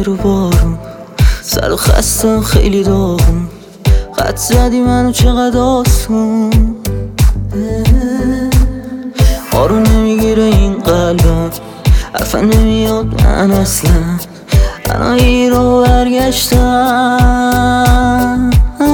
رو بارون، سر و خستم خیلی داغون، خط زدی منو چقدر آسون. آروم نمیگیره این قلبم، حرفم نمیاد من اصلا، تنهایی رو برگشتم.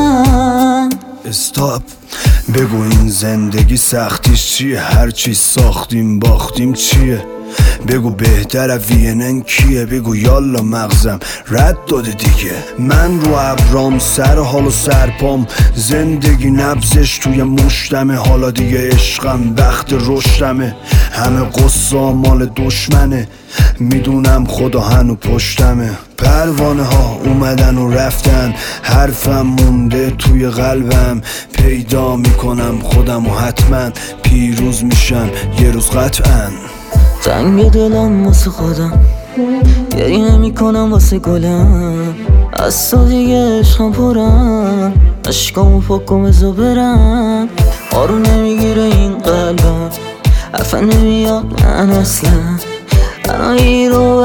استاپ، بگو این زندگی سختیش چیه؟ هرچی ساختیم باختیم چیه؟ بگو بهتر وینن کیه؟ بگو یالا مغزم رد داده دیگه. من رو ابرام سر حال و سرپام، زندگی نبزش توی مشتمه. حالا دیگه عشقم وقت رشدمه، همه قصه مال دشمنه. میدونم خدا هنو پشتمه. پروانه ها اومدن و رفتن، حرفم مونده توی قلبم. پیدا میکنم خودم و حتما پیروز میشم یه روز قطعا. تنگ دلم واسه خودم، گریه نمیکنم واسه گلم. از تو دیگه عشقم پرم، عشقامو پاک کن بذار برم. آروم نمیگیره این قلبم، حرفم نمیاد من اصلا، تنهایی رو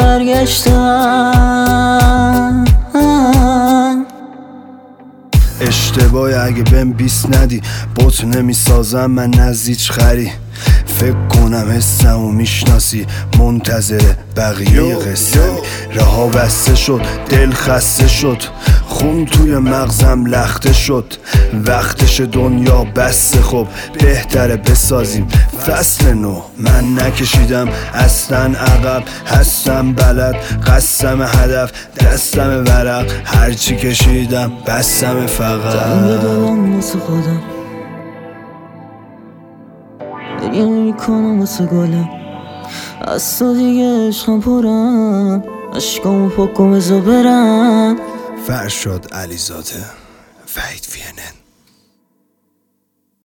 برگشتم. اشتباهی اگه بهم 20 ندی، بوت نمیسازم من نزدیچ خری. فکر کنم حسمو میشناسی، منتظر بقیه قصه‌ای. رها بسته شد، دل خسته شد، خون توی مغزم لخته شد. وقتش دنیا بسته، خب بهتره بسازیم فصل نو. من نکشیدم اصلا عقب، هستم بلد، قسم هدف، دستم ورق. هرچی کشیدم بستم فقط. تنگ دلم واسه خودم، گریه نمیکنم واسه گلم. از تو دیگه عشقم پرم، عشقامو پاک کن بذار برم. فرشاد علیزاده، وحید وینن.